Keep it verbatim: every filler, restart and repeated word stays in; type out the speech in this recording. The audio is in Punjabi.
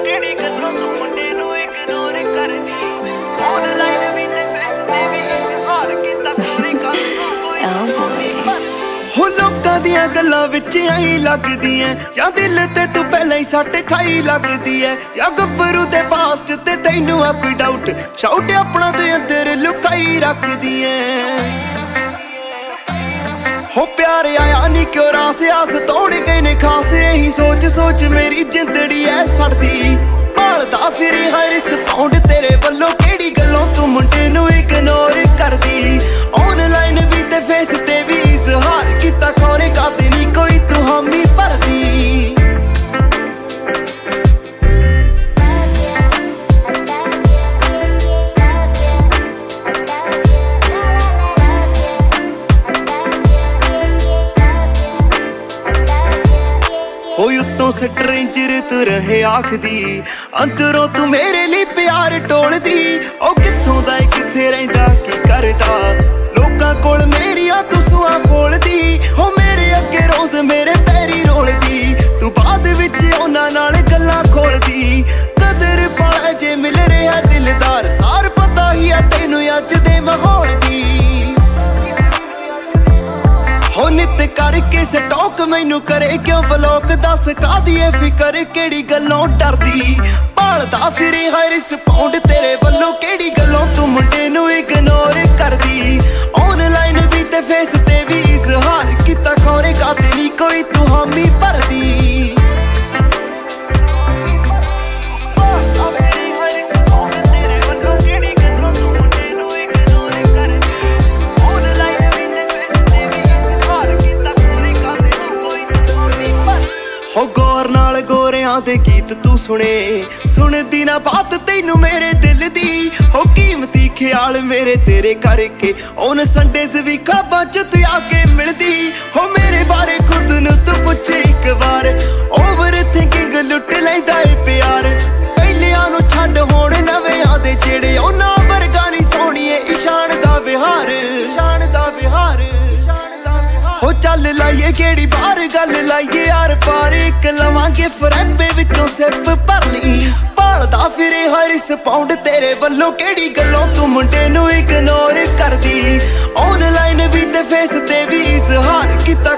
ਕਿਹੜੀ ਗੱਲੋਂ ਤੂੰ ਮੁੰਡੇ ਨੂੰ ਇਗਨੋਰ ਕਰਦੀ। ਆਨਲਾਈਨ ਵੀ ਤੇ ਫੇਸ ਤੇ ਵੀ ਇਜ਼ਹਾਰ ਕੀਤਾ ਕੋਈ ਗੱਲ ਨਹੀਂ ਕੋਈ ਹੋ ਲੋਕਾਂ ਦੀਆਂ ਗੱਲਾਂ ਵਿੱਚ ਐਂ ਲੱਗਦੀ ਐ ਜਾਂ ਦਿਲ ਤੇ ਤੂੰ ਪਹਿਲਾਂ ਹੀ ਸੱਟ ਖਾਈ ਲੱਗਦੀ ਐ ਜਾਂ ਗੱਭਰੂ ਦੇ ਪਾਸਟ ਤੇ ਤੈਨੂੰ ਆ ਕੋਈ ਡਾਊਟ ਸ਼ਾਊਟ ਆਪਣਾ ਤੂੰ ਅੰਦਰ ਲੁਕਾਈ ਰੱਖਦੀ ਐ। ਹੋ ਪਿਆਰ ਆਇਆ ਨੀ ਕਿਉਂ ਰਾਸ ਆਸ ਤੋੜ ਗਏ ਨੇ ਖਾਸ ਇਹੀ ਸੋਚ ਸੋਚ ਮੇਰੀ ਜ਼ਿੰਦੜੀ ਐ ਸੜਦੀ ਭਾਲਦਾ ਫਿਰੀ ਹਰ ਰਿਸਪੌਂਡ ਤੇਰੇ ਵੱਲੋਂ ਕਿਹੜੀ ਗੱਲੋਂ ਤੂੰ ਮੁੰਡੇ ਨੂੰ ਇਗਨੋਰ ਕਰਦੀ। ਆਨਲਾਈਨ ਵੀ ਤੇ ਫੇਸ ਤੇ ਵੀ ਇਜ਼ਹਾਰ ਕੀਤਾ ਖੋਰੇ ਕਾਤੇ ਨੀ ਕੋਈ ਤੂੰ ਹਾਮੀ ਭਰਦੀ। ਹੋਈ ਉੱਤੋਂ ਸਟਰੇਂਜਰ ਤੂੰ ਰਹੇ ਆਖਦੀ ਅੰਦਰੋਂ ਤੂੰ ਮੇਰੇ ਲਈ ਪਿਆਰ ਟੋਲਦੀ। ਉਹ ਕਿੱਥੋਂ ਦਾ ਕਿੱਥੇ ਰਹਿੰਦਾ ਕੀ ਕਰਦਾ ਲੋਕਾਂ ਕੋਲ ਮੇਰੀਆਂ ਤੂੰ ਸੁਆ ਫੋਲਦੀ। ਹੋ ਮੇਰੇ ਅੱਗੇ ਰੋਜ਼ ਮੇਰੇ ਪੈਰੀ ਰੋਲਦੀ ਤੂੰ ਬਾਅਦ ਵਿੱਚ ਉਹਨਾਂ ਨਾਲ ਗੱਲਾਂ ਖੋਲਦੀ। ਕਦਰ ਪਾਲਾ ਜੇ ਮਿਲ ਰਿਹਾ ਦਿਲਦਾਰ ਸਾਰ ਪਤਾ ਹੀ ਆ ਤੈਨੂੰ ਅੱਜ ਦੇ ਮਾਹੌਲ ਦੀ। ਹੋ ਨਿਤ ਕਰਕੇ ਸਟੋਕ ਮੈਨੂੰ ਕਰੇ ਕਿਉਂ ਬਲੋਕ ਦੱਸ ਕਾਦੀ ਏ ਫਿਕਰ ਕਿਹੜੀ ਗੱਲੋਂ ਡਰਦੀ ਭਾਲਦਾ ਫਿਰੇ ਹਰ ਰਿਸਪੌਂਡ ਤੇਰੇ ਵੱਲੋਂ ਕਿਹੜੀ ਗੱਲੋਂ ਤੂੰ ਮੁੰਡੇ ਨੂੰ ਇਗਨੋਰ ਕਰਦੀ। ਆਨਲਾਈਨ ਵੀ ਤੇ ਫੇਸ ਤੇ ਵੀ ਇਜ਼ਹਾਰ ਕੀਤਾ ਖੋਰੇ ਕਾਤੇ ਨੀ ਕੋਈ ਤੂੰ ਹਾਮੀ ਭਰਦੀ। ਹੋ ਗੌਰ ਨਾਲ ਗੋਰਿਆਂ ਦੇ ਗੀਤ ਤੂੰ ਸੁਣੇ ਸੁਣਦੀ ਨਾ ਬਾਤ ਤੈਨੂੰ ਮੇਰੇ ਦਿਲ ਦੀ। ਹੋ ਕੀਮਤੀ ਖਿਆਲ ਮੇਰੇ ਤੇਰੇ ਕਰਕੇ ਔਨ ਸੰਡੇਜ਼ ਵੀ ਖਾਬਾਂ ਚ ਤੂੰ ਆ ਕੇ ਮਿਲਦੀ। ਹੋ ਮੇਰੇ ਬਾਰੇ ਖੁਦ ਨੂੰ ਤੂੰ ਪੁੱਛੇ ਇੱਕ ਵਾਰ ਓਵਰ ਥਿੰਕਿੰਗ ਲੁੱਟ ਲੈਂਦਾ ਏ ਪਿਆਰ। ਪਹਿਲਿਆਂ ਨੂੰ ਛੱਡ ਹੋਣ ਨਵਿਆਂ ਦੇ ਜਿਹੜੇ ਉਹਨਾਂ ਵਰਗਾ ਨਹੀਂ ਸੋਹਣੀਏ ਇਸ਼ਾਨ ਦਾ ਵਿਹਾਰ ਇਸ਼ਾਨ ਦਾ ਵਿਹਾਰ ਹੋ ਚੱਲ ਲਾਈਏ ਕਿਹੜੀ ਬਾਹਰ ਗੱਲ ਲਾਈਏ ਯਾਰ ਪਾਰ ਇੱਕ ਲਵਾਂਗੇ ਫਰੈਂਬੇ ਵਿੱਚੋਂ ਸਿਪ ਭਰ ਲਈ ਭਾਲਦਾ ਫਿਰੇ ਹਰ ਰਿਸਪੌਂਡ ਤੇਰੇ ਵੱਲੋਂ ਕਿਹੜੀ ਗੱਲੋਂ ਤੂੰ ਮੁੰਡੇ ਨੂੰ ਇਗਨੋਰ ਕਰਦੀ। ਆਨਲਾਈਨ ਵੀ ਤੇ ਫੇਸ ਤੇ ਵੀ ਇਜ਼ਹਾਰ ਕੀਤਾ